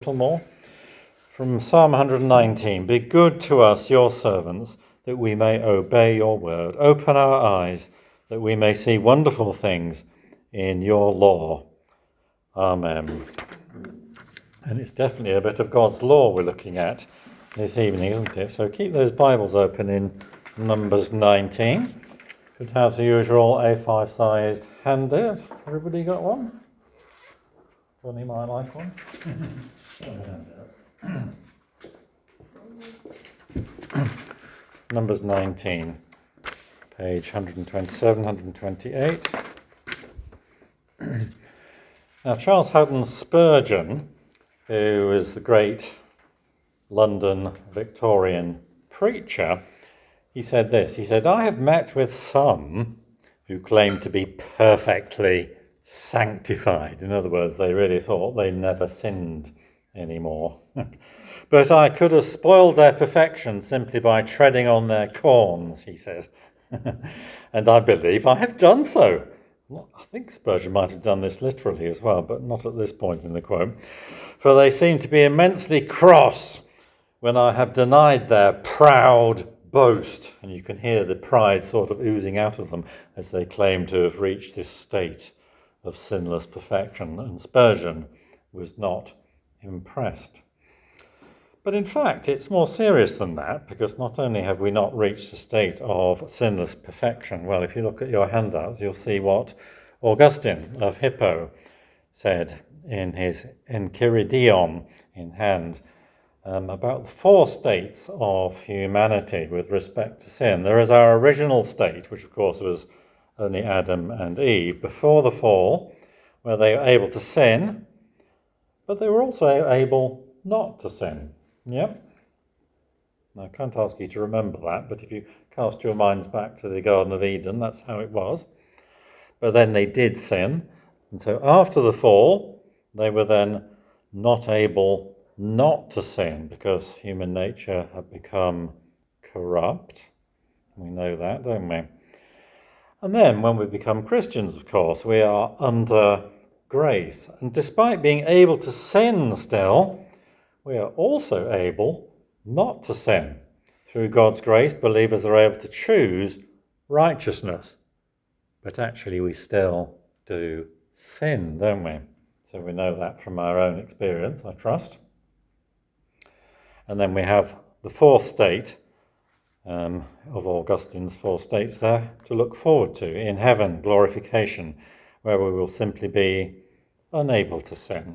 little more from Psalm 119. Be good to us, your servants, that we may obey your word. Open our eyes that we may see wonderful things in your law. Amen. And it's definitely a bit of God's law we're looking at this evening, isn't it? So keep those Bibles open in Numbers 19. Should have the usual A5-sized handout. Everybody got one? Johnny might like one. Numbers 19, page 127, 128. Now, Charles Haddon Spurgeon, who was the great London Victorian preacher, he said this. He said, I have met with some who claim to be perfectly sanctified. In other words, they really thought they never sinned anymore. But I could have spoiled their perfection simply by treading on their corns, he says. And I believe I have done so. Well, I think Spurgeon might have done this literally as well, but not at this point in the quote. For they seem to be immensely cross when I have denied their proud boast. And you can hear the pride sort of oozing out of them as they claim to have reached this state of sinless perfection. And Spurgeon was not impressed. But in fact, it's more serious than that, because not only have we not reached a state of sinless perfection, well, if you look at your handouts, you'll see what Augustine of Hippo said in his Enchiridion in hand about the four states of humanity with respect to sin. There is our original state, which of course was only Adam and Eve, before the fall, where they were able to sin, but they were also able not to sin. Yep. Now, I can't ask you to remember that, but if you cast your minds back to the Garden of Eden, that's how it was. But then they did sin, and so after the fall, they were then not able not to sin, because human nature had become corrupt. We know that, don't we? And then when we become Christians, of course, we are under grace. And despite being able to sin still, we are also able not to sin. Through God's grace, believers are able to choose righteousness. But actually we still do sin, don't we? So we know that from our own experience, I trust. And then we have the fourth state of Augustine's four states there to look forward to in heaven, glorification, where we will simply be unable to sin.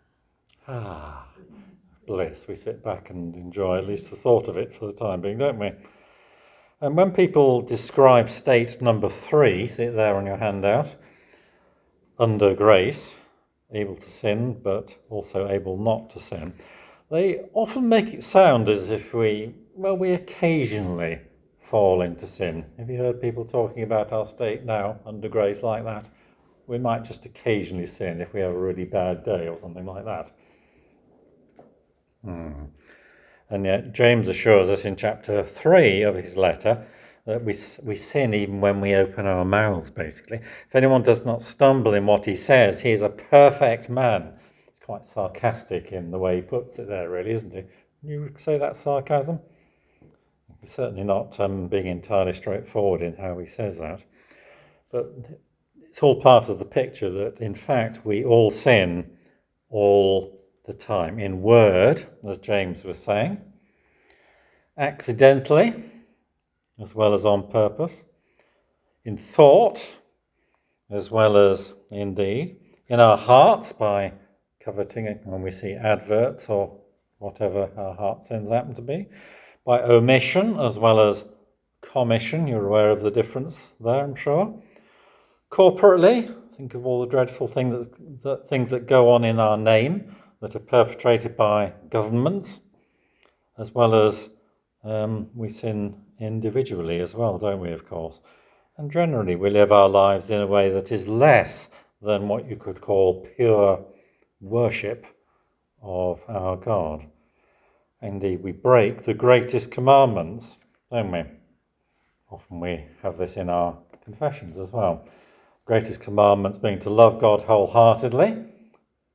Bliss. We sit back and enjoy at least the thought of it for the time being, don't we? And when people describe state number 3, see it there on your handout, under grace, able to sin, but also able not to sin, they often make it sound as if we occasionally fall into sin. Have you heard people talking about our state now, under grace, like that? We might just occasionally sin if we have a really bad day or something like that. And yet James assures us in chapter 3 of his letter that we sin even when we open our mouths, basically. If anyone does not stumble in what he says, he is a perfect man. It's quite sarcastic in the way he puts it there, really, isn't it? You say that's sarcasm? He's certainly not being entirely straightforward in how he says that. But it's all part of the picture that, in fact, we all sin all the time, in word, as James was saying, accidentally, as well as on purpose, in thought, as well as in deed, in our hearts by coveting it when we see adverts or whatever our heart sins happen to be, by omission as well as commission. You're aware of the difference there, I'm sure. Corporately, think of all the dreadful things that go on in our name that are perpetrated by governments, as well as we sin individually as well, don't we, of course? And generally we live our lives in a way that is less than what you could call pure worship of our God. Indeed, we break the greatest commandments, don't we? Often we have this in our confessions as well. Greatest commandments being to love God wholeheartedly,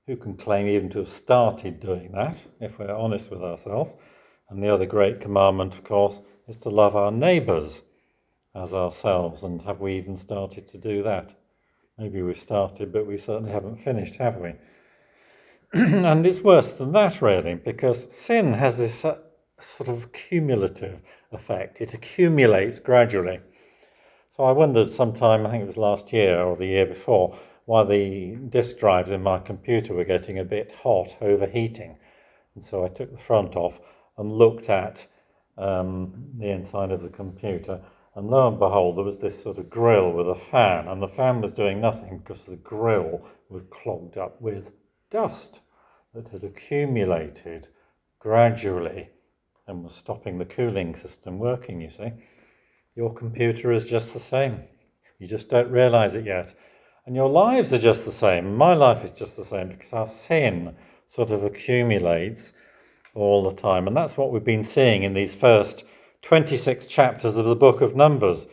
Who can claim even to have started doing that, if we're honest with ourselves? And the other great commandment, of course, is to love our neighbours as ourselves. And have we even started to do that? Maybe we've started, but we certainly haven't finished, have we? And it's worse than that, really, because sin has this sort of cumulative effect. It accumulates gradually. So I wondered sometime, I think it was last year or the year before, why the disk drives in my computer were getting a bit hot, overheating. And so I took the front off and looked at the inside of the computer, and lo and behold, there was this sort of grill with a fan, and the fan was doing nothing because the grill was clogged up with dust that had accumulated gradually and was stopping the cooling system working, you see. Your computer is just the same. You just don't realize it yet. And your lives are just the same. My life is just the same because our sin sort of accumulates all the time. And that's what we've been seeing in these first 26 chapters of the book of Numbers.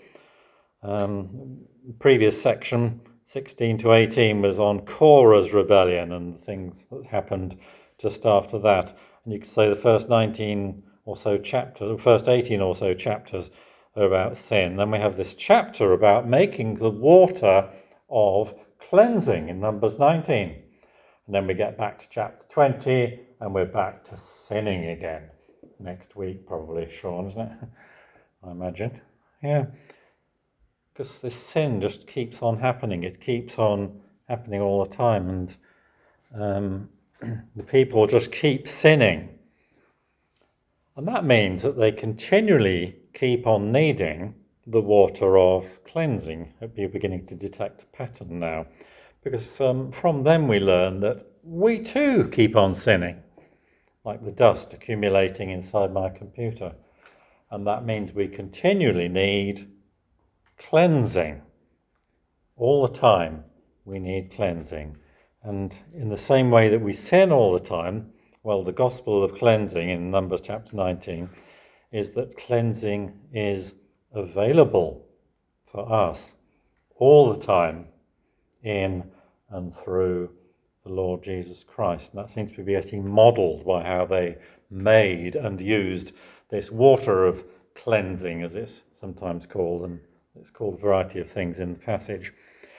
Previous section, 16 to 18, was on Korah's rebellion and the things that happened just after that. And you could say the first 19 or so chapters, the first 18 or so chapters are about sin. Then we have this chapter about making the water of cleansing in Numbers 19. And then we get back to chapter 20 and we're back to sinning again. Next week, probably, Sean, isn't it? I imagine. Yeah. Because this sin just keeps on happening. It keeps on happening all the time. And the people just keep sinning. And that means that they continually keep on needing the water of cleansing. Hope you're beginning to detect a pattern now. Because from them we learn that we too keep on sinning, like the dust accumulating inside my computer. And that means we continually need cleansing. All the time we need cleansing. And in the same way that we sin all the time, well, the gospel of cleansing in Numbers chapter 19 is that cleansing is available for us all the time in and through the Lord Jesus Christ. And that seems to be getting modelled by how they made and used this water of cleansing, as it's sometimes called, and it's called a variety of things in the passage.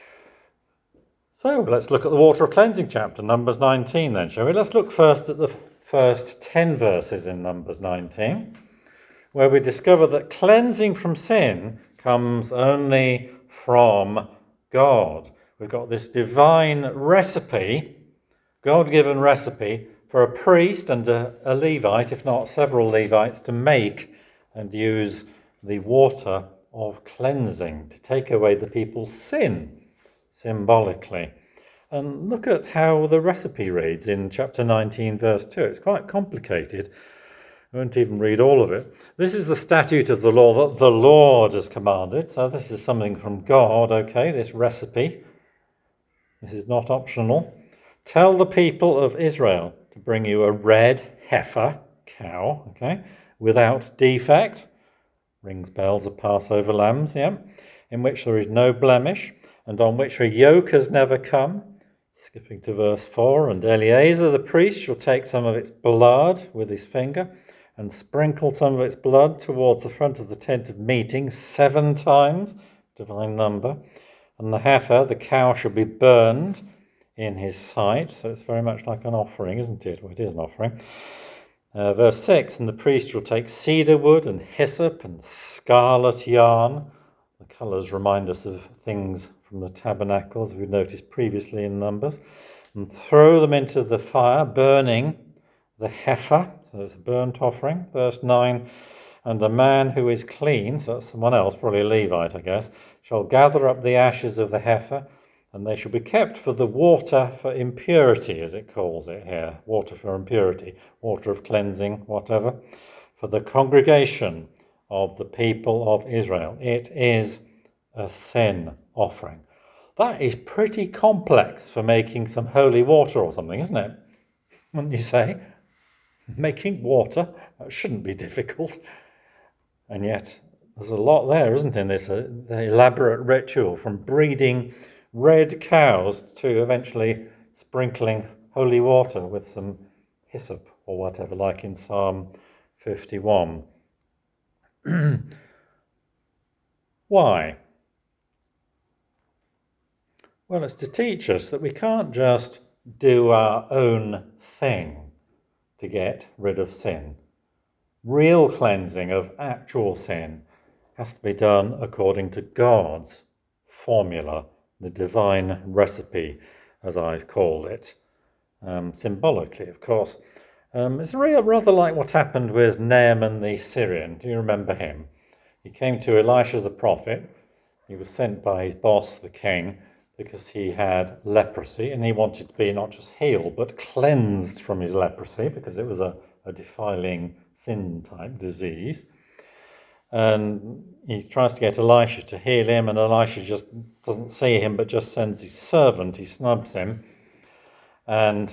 So let's look at the water of cleansing chapter, Numbers 19 then, shall we? Let's look first at the first 10 verses in Numbers 19, where we discover that cleansing from sin comes only from God. We've got this divine recipe, God-given recipe, for a priest and a Levite, if not several Levites, to make and use the water of cleansing, to take away the people's sin, symbolically. And look at how the recipe reads in chapter 19, verse 2. It's quite complicated. I won't even read all of it. This is the statute of the law that the Lord has commanded. So this is something from God, okay, this recipe. This is not optional. Tell the people of Israel to bring you a red heifer, cow, okay, without defect. Rings bells of Passover lambs, yeah, in which there is no blemish, and on which a yoke has never come. Skipping to verse 4, and Eleazar the priest shall take some of its blood with his finger and sprinkle some of its blood towards the front of the tent of meeting 7 times, divine number. And the heifer, the cow, shall be burned in his sight. So it's very much like an offering, isn't it? Well, it is an offering. Verse 6, and the priest shall take cedar wood and hyssop and scarlet yarn. The colours remind us of things from the tabernacle, as we've noticed previously in Numbers, and throw them into the fire, burning the heifer. So it's a burnt offering. Verse 9, and a man who is clean, so that's someone else, probably a Levite, I guess, shall gather up the ashes of the heifer, and they shall be kept for the water for impurity, as it calls it here. Water for impurity, water of cleansing, whatever, for the congregation of the people of Israel. It is a sin offering. That is pretty complex for making some holy water or something, isn't it? Wouldn't you say? Making water, that shouldn't be difficult. And yet, there's a lot there, isn't in this the elaborate ritual, from breeding red cows to eventually sprinkling holy water with some hyssop or whatever, like in Psalm 51. Why? Well, it's to teach us that we can't just do our own thing to get rid of sin. Real cleansing of actual sin has to be done according to God's formula, the divine recipe, as I've called it, symbolically, of course. It's rather like what happened with Naaman the Syrian. Do you remember him? He came to Elisha the prophet. He was sent by his boss, the king, because he had leprosy, and he wanted to be not just healed, but cleansed from his leprosy, because it was a defiling sin-type disease. And he tries to get Elisha to heal him, and Elisha just doesn't see him, but just sends his servant. He snubs him. And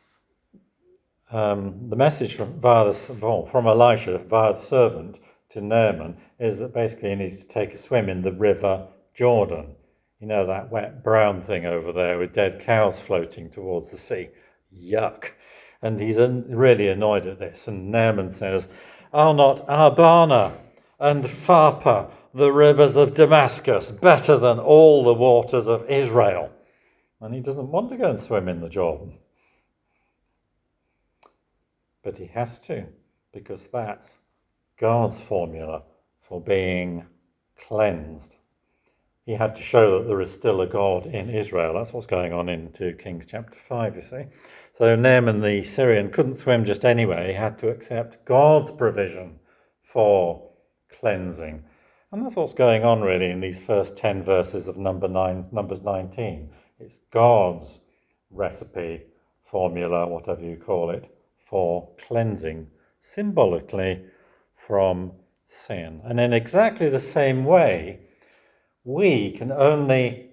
the message from Elisha via the servant to Naaman is that basically he needs to take a swim in the river Jordan. You know, that wet brown thing over there with dead cows floating towards the sea. Yuck. And he's really annoyed at this. And Naaman says, "Are not Abana and Pharpar, the rivers of Damascus, better than all the waters of Israel?" And he doesn't want to go and swim in the Jordan. But he has to, because that's God's formula for being cleansed. He had to show that there is still a God in Israel. That's what's going on in 2 Kings chapter 5, you see. So Naaman the Syrian couldn't swim just anyway. He had to accept God's provision for cleansing. And that's what's going on really in these first 10 verses of Numbers 19. It's God's recipe, formula, whatever you call it, for cleansing, symbolically, from sin. And in exactly the same way, we must only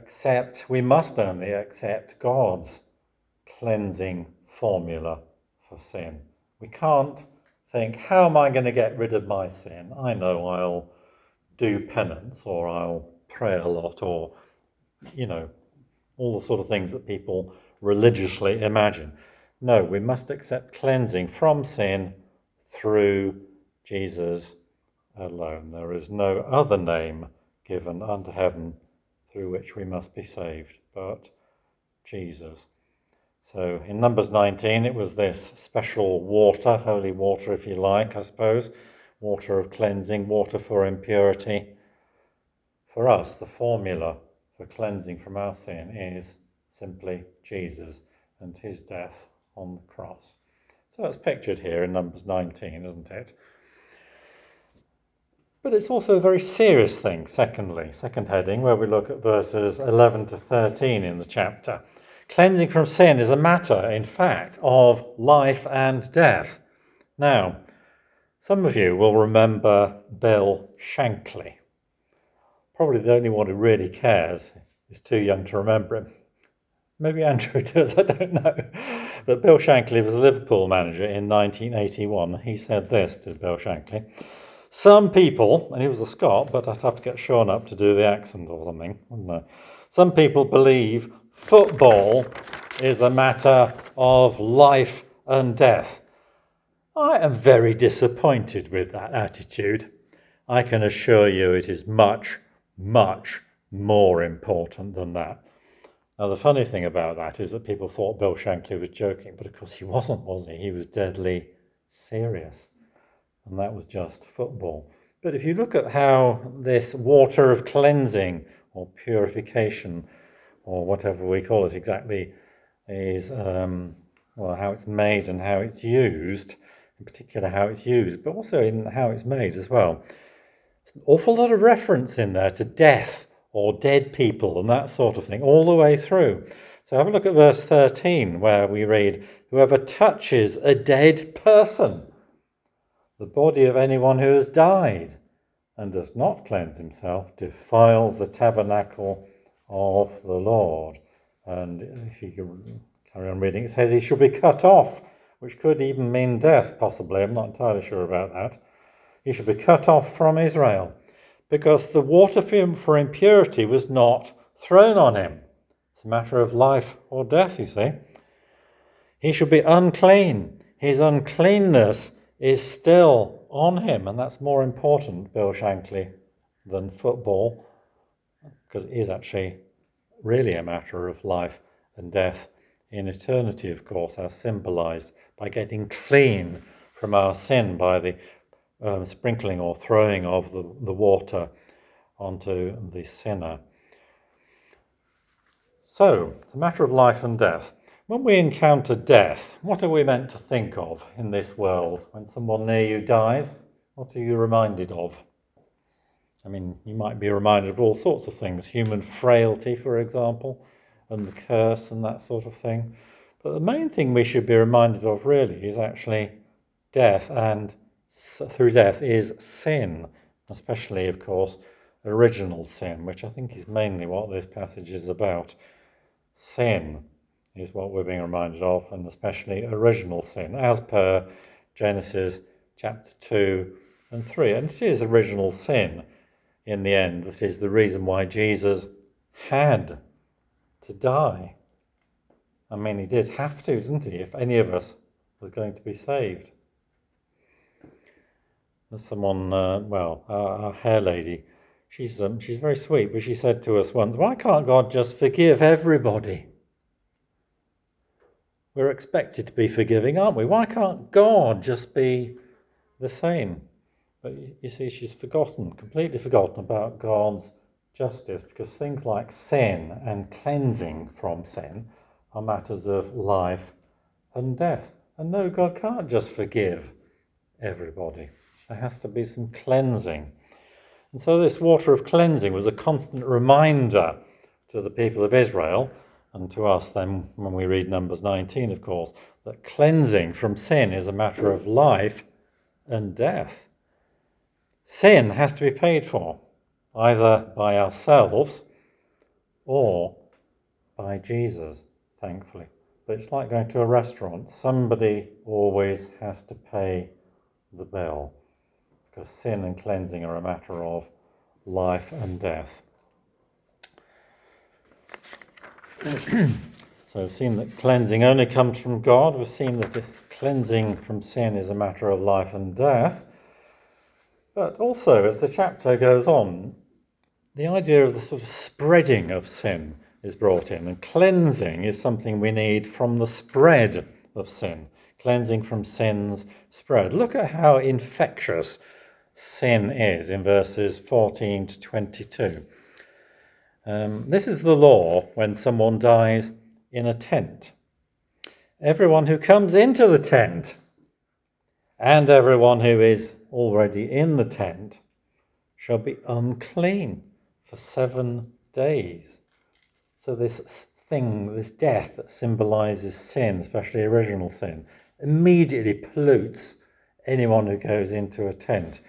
accept God's cleansing formula for sin. We can't think, how am I going to get rid of my sin? I know I'll do penance, or I'll pray a lot, or, all the sort of things that people religiously imagine. No, we must accept cleansing from sin through Jesus alone. There is no other name given under heaven through which we must be saved but Jesus. So in Numbers 19, it was this special water, holy water if you like, I suppose, water of cleansing, water for impurity. For us, the formula for cleansing from our sin is simply Jesus and his death on the cross. So that's pictured here in Numbers 19, isn't it? But it's also a very serious thing, second heading, where we look at verses 11 to 13 in the chapter. Cleansing from sin is a matter, in fact, of life and death. Now, some of you will remember Bill Shankly. Probably the only one who really cares is too young to remember him. Maybe Andrew does, I don't know. But Bill Shankly was a Liverpool manager in 1981. He said this to Bill Shankly: "Some people," and he was a Scot, but I'd have to get Sean up to do the accent or something, wouldn't I? "Some people believe football is a matter of life and death. I am very disappointed with that attitude. I can assure you it is much, much more important than that." Now, the funny thing about that is that people thought Bill Shankly was joking, but of course he wasn't, was he? He was deadly serious. And that was just football. But if you look at how this water of cleansing or purification, or whatever we call it exactly, is how it's made and how it's used, in particular how it's used, but also in how it's made as well. There's an awful lot of reference in there to death or dead people and that sort of thing all the way through. So have a look at verse 13, where we read, "Whoever touches a dead person, the body of anyone who has died, and does not cleanse himself, defiles the tabernacle of the Lord." And if you can carry on reading, it says he shall be cut off, which could even mean death, possibly. I'm not entirely sure about that. He shall be cut off from Israel, because the water for impurity was not thrown on him. It's a matter of life or death, you see. He should be unclean. His uncleanness is still on him, and that's more important, Bill Shankly, than football, because it is actually really a matter of life and death in eternity, of course, as symbolized by getting clean from our sin by the sprinkling or throwing of the water onto the sinner. So, it's a matter of life and death. When we encounter death, what are we meant to think of in this world? When someone near you dies, what are you reminded of? I mean, you might be reminded of all sorts of things, human frailty, for example, and the curse and that sort of thing. But the main thing we should be reminded of really is actually death, and through death is sin, especially, of course, original sin, which I think is mainly what this passage is about. Sin is what we're being reminded of, and especially original sin, as per Genesis chapter 2 and 3. And it is original sin in the end. This is the reason why Jesus had to die. I mean, he did have to, didn't he, if any of us was going to be saved. There's someone, our hair lady, she's very sweet, but she said to us once, why can't God just forgive everybody? We're expected to be forgiving, aren't we? Why can't God just be the same? But you see, she's completely forgotten about God's justice, because things like sin and cleansing from sin are matters of life and death. And no, God can't just forgive everybody. There has to be some cleansing. And so this water of cleansing was a constant reminder to the people of Israel, and to us then when we read Numbers 19, of course, that cleansing from sin is a matter of life and death. Sin has to be paid for, either by ourselves or by Jesus, thankfully. But it's like going to a restaurant. Somebody always has to pay the bill, because sin and cleansing are a matter of life and death. So we've seen that cleansing only comes from God. We've seen that cleansing from sin is a matter of life and death. But also, as the chapter goes on, the idea of the sort of spreading of sin is brought in. And cleansing is something we need from the spread of sin. Cleansing from sin's spread. Look at how infectious sin is in verses 14 to 22. This is the law when someone dies in a tent. Everyone who comes into the tent and everyone who is already in the tent shall be unclean for 7 days. So this death that symbolizes sin, especially original sin, immediately pollutes anyone who goes into a tent.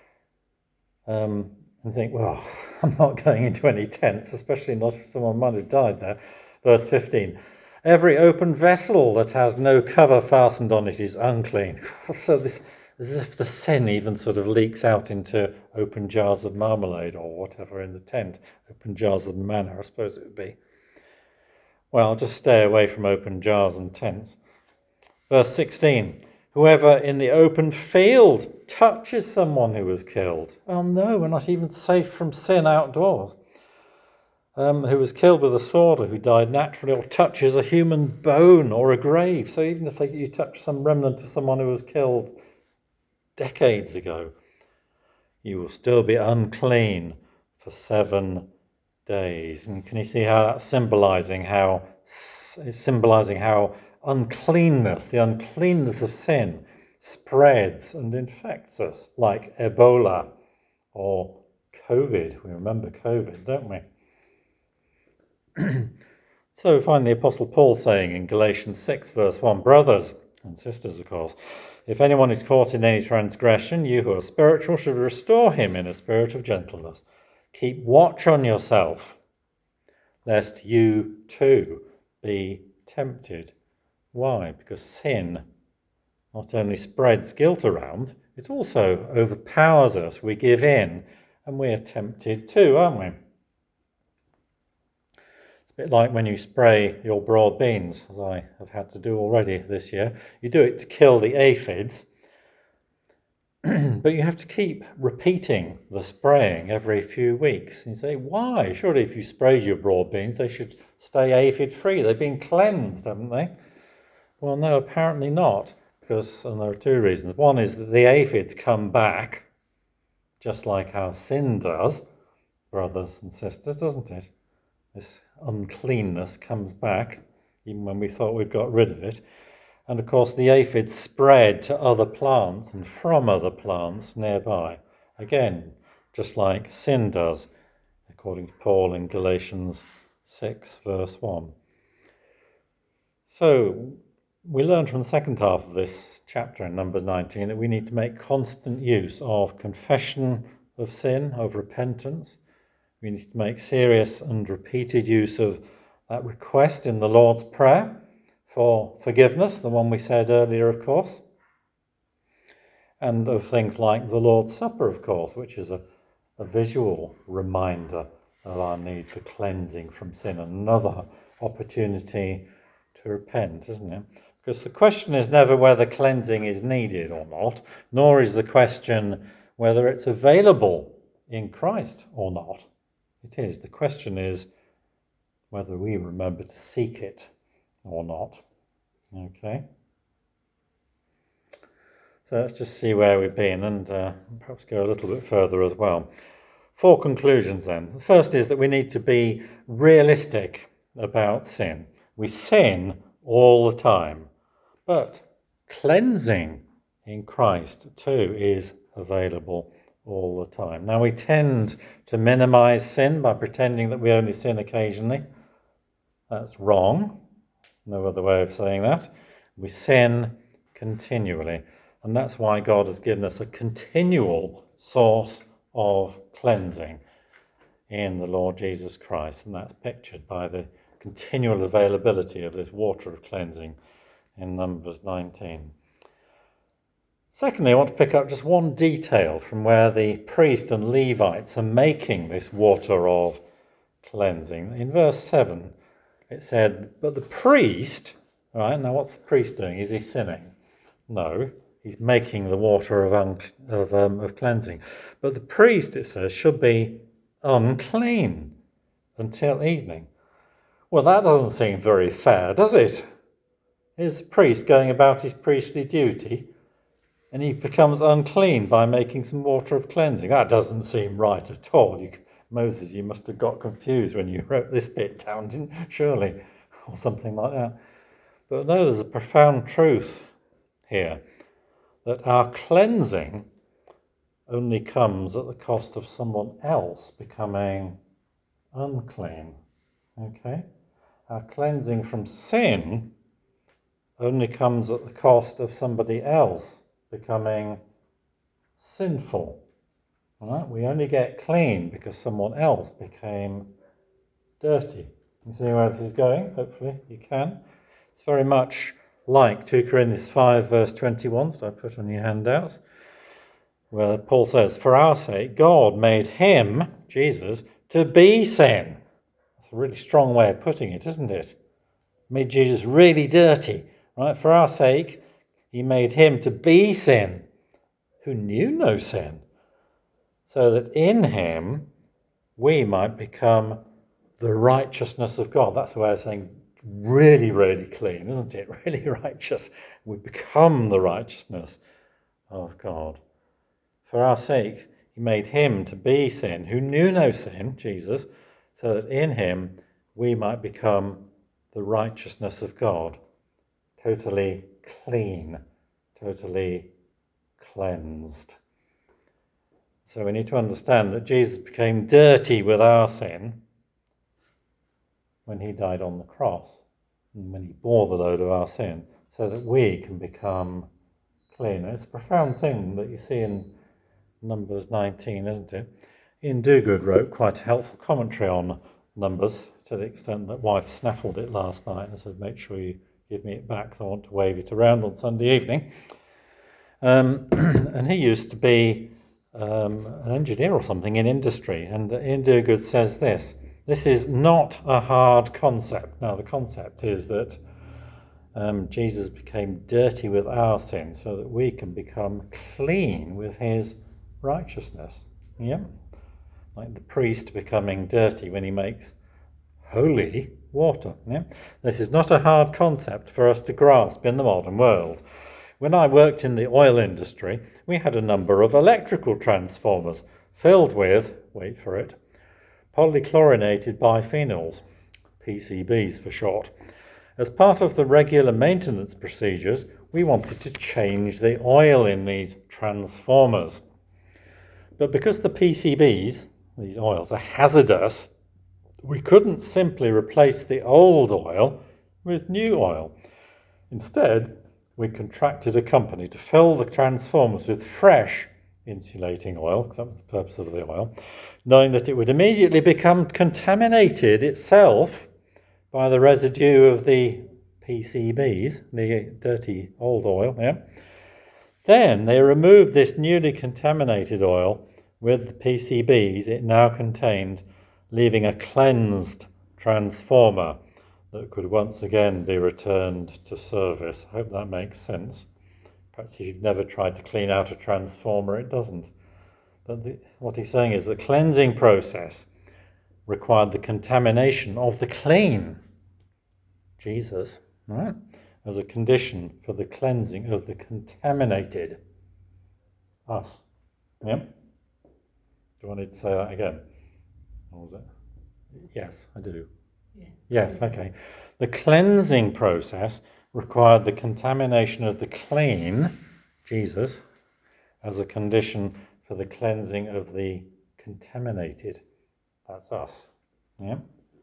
And think, well, I'm not going into any tents, especially not if someone might have died there. Verse 15, every open vessel that has no cover fastened on it is unclean. So this, as if the sin even sort of leaks out into open jars of marmalade or whatever in the tent, open jars of manna, I suppose it would be. Well, just stay away from open jars and tents. Verse 16, whoever in the open field touches someone who was killed. Oh no, we're not even safe from sin outdoors. Who was killed with a sword or who died naturally, or touches a human bone or a grave. So even if you touch some remnant of someone who was killed decades ago, you will still be unclean for 7 days. And can you see how that's symbolizing how uncleanness, the uncleanness of sin, spreads and infects us, like Ebola or COVID. We remember COVID, don't we? So we find the Apostle Paul saying in Galatians 6 verse 1, brothers and sisters, of course, if anyone is caught in any transgression, you who are spiritual should restore him in a spirit of gentleness. Keep watch on yourself, lest you too be tempted. Why? Because sin not only spreads guilt around, it also overpowers us. We give in and we are tempted too, aren't we? It's bit like when you spray your broad beans, as I have had to do already this year. You do it to kill the aphids, but you have to keep repeating the spraying every few weeks. And you say, why? Surely if you sprayed your broad beans, they should stay aphid-free. They've been cleansed, haven't they? Well, no, apparently not, and there are two reasons. One is that the aphids come back, just like our sin does, brothers and sisters, doesn't it? This uncleanness comes back, even when we thought we'd got rid of it. And of course, the aphids spread to other plants and from other plants nearby. Again, just like sin does, according to Paul in Galatians 6, verse 1. So, we learned from the second half of this chapter in Numbers 19 that we need to make constant use of confession of sin, of repentance. We need to make serious and repeated use of that request in the Lord's Prayer for forgiveness, the one we said earlier, of course, and of things like the Lord's Supper, of course, which is a visual reminder of our need for cleansing from sin, another opportunity to repent, isn't it? Because the question is never whether cleansing is needed or not, nor is the question whether it's available in Christ or not. It is. The question is whether we remember to seek it or not. Okay? So let's just see where we've been and perhaps go a little bit further as well. 4 conclusions then. The first is that we need to be realistic about sin. We sin all the time, but cleansing in Christ too is available all the time. Now we tend to minimize sin by pretending that we only sin occasionally. That's wrong. No other way of saying that. We sin continually, and that's why God has given us a continual source of cleansing in the Lord Jesus Christ, and that's pictured by the continual availability of this water of cleansing in Numbers 19. Secondly, I want to pick up just one detail from where the priest and Levites are making this water of cleansing. In verse 7, it said, but the priest, right, now what's the priest doing? Is he sinning? No, he's making the water of cleansing. But the priest, it says, should be unclean until evening. Well, that doesn't seem very fair, does it? Is the priest going about his priestly duty and he becomes unclean by making some water of cleansing? That doesn't seem right at all. Moses, you must have got confused when you wrote this bit down, didn't you? Surely, or something like that. But no, there's a profound truth here, that our cleansing only comes at the cost of someone else becoming unclean. Okay? Our cleansing from sin only comes at the cost of somebody else becoming sinful. Right? We only get clean because someone else became dirty. You see where this is going? Hopefully you can. It's very much like 2 Corinthians 5 verse 21, so I put on your handouts, where Paul says, for our sake, God made him, Jesus, to be sin. That's a really strong way of putting it, isn't it? Made Jesus really dirty. Right? For our sake, he made him to be sin, who knew no sin, so that in him we might become the righteousness of God. That's the way of saying really, really clean, isn't it? Really righteous. We become the righteousness of God. For our sake, he made him to be sin, who knew no sin, Jesus, so that in him we might become the righteousness of God. Totally clean, totally cleansed. So we need to understand that Jesus became dirty with our sin when he died on the cross, and when he bore the load of our sin, so that we can become clean. It's a profound thing that you see in Numbers 19, isn't it? Ian Duguid wrote quite a helpful commentary on Numbers, to the extent that wife snaffled it last night and said, make sure you give me it back, so I want to wave it around on Sunday evening. And he used to be an engineer or something in industry, and Ian Duguid says this, This is not a hard concept. Now, the concept is that Jesus became dirty with our sin so that we can become clean with his righteousness. Yeah? Like the priest becoming dirty when he makes holy water. Yeah? This is not a hard concept for us to grasp in the modern world. When I worked in the oil industry, we had a number of electrical transformers filled with, wait for it, polychlorinated biphenyls, PCBs for short. As part of the regular maintenance procedures, we wanted to change the oil in these transformers. But because the PCBs, these oils, are hazardous, we couldn't simply replace the old oil with new oil. Instead, we contracted a company to fill the transformers with fresh insulating oil, because that was the purpose of the oil, knowing that it would immediately become contaminated itself by the residue of the PCBs, the dirty old oil. Yeah. Then they removed this newly contaminated oil with the PCBs it now contained, leaving a cleansed transformer that could once again be returned to service. I hope that makes sense. Perhaps if you've never tried to clean out a transformer, it doesn't. But what he's saying is the cleansing process required the contamination of the clean, Jesus, right, as a condition for the cleansing of the contaminated, us. Yeah? Do you want me to say that again? Or was it? Yes, I do. Yeah. Yes, okay. The cleansing process required the contamination of the clean, Jesus, as a condition for the cleansing of the contaminated. That's us. Yeah?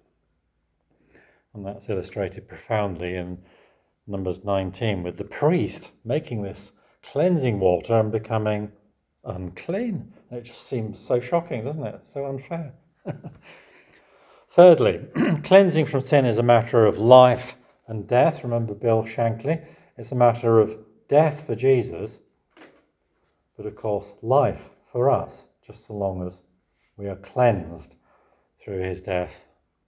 And that's illustrated profoundly in Numbers 19 with the priest making this cleansing water and becoming unclean. It just seems so shocking, doesn't it? So unfair. Thirdly, cleansing from sin is a matter of life and death. Remember Bill Shankly? It's a matter of death for Jesus, but of course life for us, just so long as we are cleansed through his death.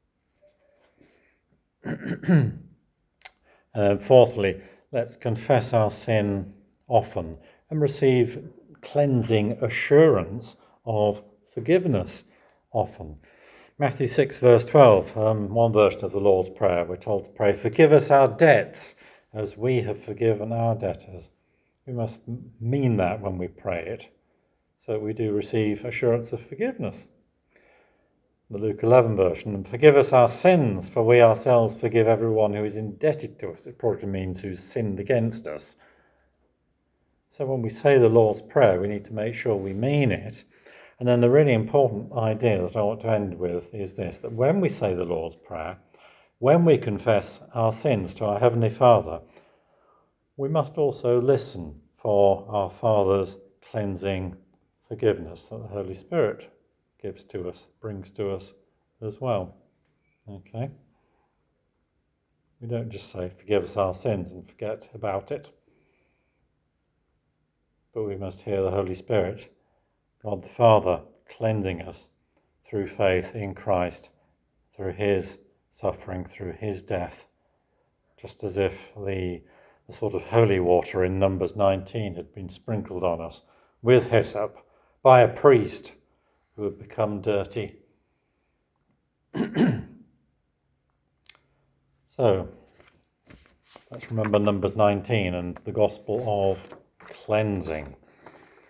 Fourthly, let's confess our sin often and receive cleansing assurance of forgiveness often. Matthew 6 verse 12, one version of the Lord's Prayer, we're told to pray, "Forgive us our debts as we have forgiven our debtors." We must mean that when we pray it, so that we do receive assurance of forgiveness. The Luke 11 version, "And forgive us our sins, for we ourselves forgive everyone who is indebted to us." It probably means who's sinned against us. So when we say the Lord's Prayer, we need to make sure we mean it. And then the really important idea that I want to end with is this, that when we say the Lord's Prayer, when we confess our sins to our Heavenly Father, we must also listen for our Father's cleansing forgiveness that the Holy Spirit gives to us, brings to us as well. Okay? We don't just say, "Forgive us our sins," and forget about it. But we must hear the Holy Spirit, God the Father, cleansing us through faith in Christ, through his suffering, through his death, just as if the sort of holy water in Numbers 19 had been sprinkled on us with hyssop by a priest who had become dirty. So, let's remember Numbers 19 and the gospel of cleansing.